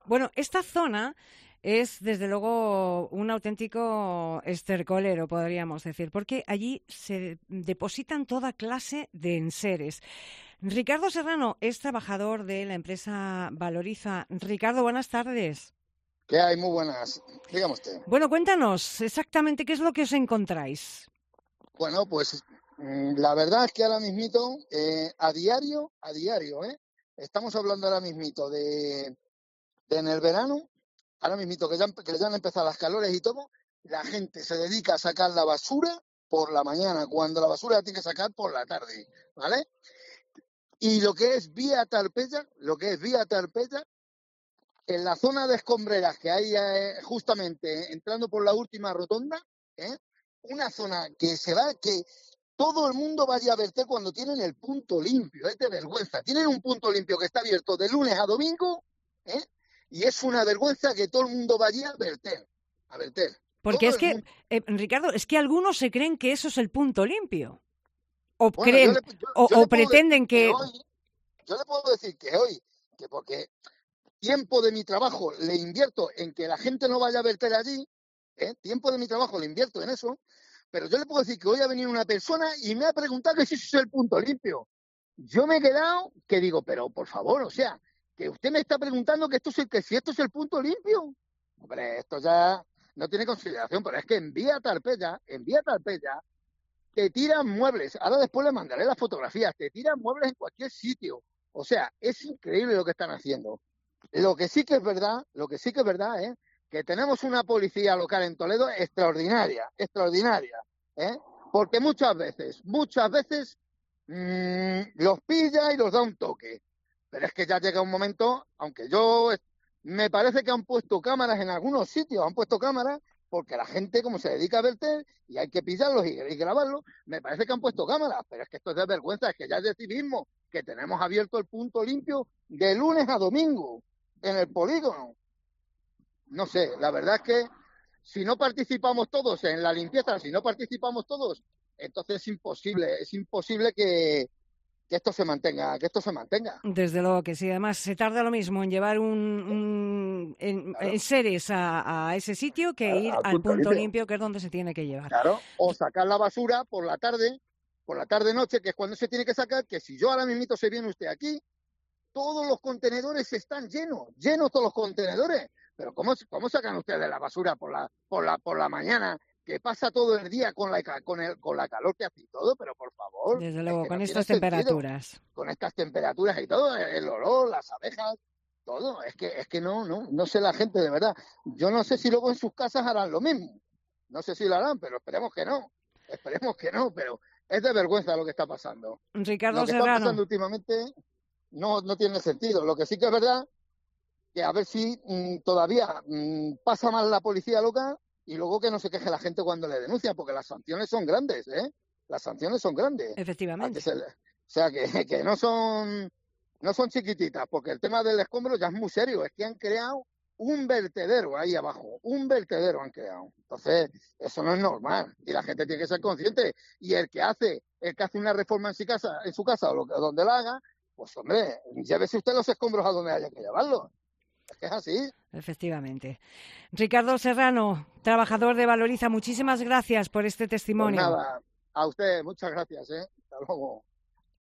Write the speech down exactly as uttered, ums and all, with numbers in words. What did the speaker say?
Bueno, esta zona es desde luego un auténtico estercolero, podríamos decir, porque allí se depositan toda clase de enseres. Ricardo Serrano es trabajador de la empresa Valoriza. Ricardo, buenas tardes. ¿Qué hay? Muy buenas. Dígame usted. Bueno, cuéntanos exactamente qué es lo que os encontráis. Bueno, pues mm, la verdad es que ahora mismito, eh, a diario, a diario, ¿eh? Estamos hablando ahora mismito de, de en el verano, ahora mismito que ya, empe- que ya han empezado las calores y todo, la gente se dedica a sacar la basura por la mañana, cuando la basura la tiene que sacar por la tarde, ¿vale? Y lo que es vía Tarpeya, lo que es vía Tarpeya, en la zona de escombreras que hay eh, justamente entrando por la última rotonda, ¿eh? Una zona que se va, que todo el mundo vaya a verter cuando tienen el punto limpio, es de vergüenza. Tienen un punto limpio que está abierto de lunes a domingo, ¿eh? Y es una vergüenza que todo el mundo vaya a verter, a verter. Porque Todo es el que, mundo. eh, Ricardo, es que algunos se creen que eso es el punto limpio. O Bueno, yo creen, le, yo, o, yo o le puedo decir pretenden que que... hoy, yo le puedo decir que hoy, que porque tiempo de mi trabajo le invierto en que la gente no vaya a verter allí, ¿eh? Tiempo de mi trabajo le invierto en eso, pero yo le puedo decir que hoy ha venido una persona y me ha preguntado que si eso es el punto limpio. Yo me he quedado que digo, pero por favor, o sea, que usted me está preguntando que esto es el, que si esto es el punto limpio. Hombre, esto ya no tiene consideración, pero es que en Vía Tarpeya, en Vía Tarpeya, te tiran muebles. Ahora después le mandaré las fotografías, te tiran muebles en cualquier sitio. O sea, es increíble lo que están haciendo. Lo que sí que es verdad, lo que sí que es verdad es que tenemos una policía local en Toledo extraordinaria, extraordinaria, ¿eh? Porque muchas veces, muchas veces mmm, los pilla y los da un toque. Pero es que ya llega un momento, aunque yo me parece que han puesto cámaras en algunos sitios, han puesto cámaras porque la gente, como se dedica a verter y hay que pillarlos y, y grabarlos, me parece que han puesto cámaras. Pero es que esto es de vergüenza, es que ya es de civismo, que tenemos abierto el punto limpio de lunes a domingo en el polígono. No sé, la verdad es que si no participamos todos en la limpieza, si no participamos todos, entonces es imposible, es imposible que, que esto se mantenga, que esto se mantenga. Desde luego que sí, además se tarda lo mismo en llevar un, un en, en Claro, seres a, a ese sitio que ir al al punto punto limpio. limpio, que es donde se tiene que llevar. Claro, o sacar la basura por la tarde, por la tarde-noche, que es cuando se tiene que sacar, que si yo ahora mismo se viene usted aquí, todos los contenedores están llenos, llenos todos los contenedores. Pero ¿cómo, cómo sacan ustedes la basura por la, por la, por la mañana, que pasa todo el día con la, con, el, con la calor que hace y todo? Pero por favor, Desde es luego, que con no tiene estas sentido. temperaturas. Con estas temperaturas y todo, el olor, las abejas, todo. Es que, es que no, no, no sé la gente de verdad. Yo no sé si luego en sus casas harán lo mismo. No sé si lo harán, pero esperemos que no. Esperemos que no, pero es de vergüenza lo que está pasando. Lo Ricardo que está Serrano, pasando últimamente no, no tiene sentido. Lo que sí que es verdad, que a ver si mmm, todavía mmm, pasa mal la policía local y luego que no se queje la gente cuando le denuncian, porque las sanciones son grandes, ¿eh? Las sanciones son grandes. A que efectivamente. se le... O sea, que, que no son no son chiquititas, porque el tema del escombro ya es muy serio. Es que han creado un vertedero ahí abajo, un vertedero han creado. Entonces, eso no es normal y la gente tiene que ser consciente. Y el que hace, el que hace una reforma en su casa, en su casa o lo, donde la haga, pues hombre, llévese usted los escombros a donde haya que llevarlos. Es que es así. Efectivamente. Ricardo Serrano, trabajador de Valoriza, muchísimas gracias por este Pues testimonio. nada, a usted muchas gracias, ¿eh? Hasta luego.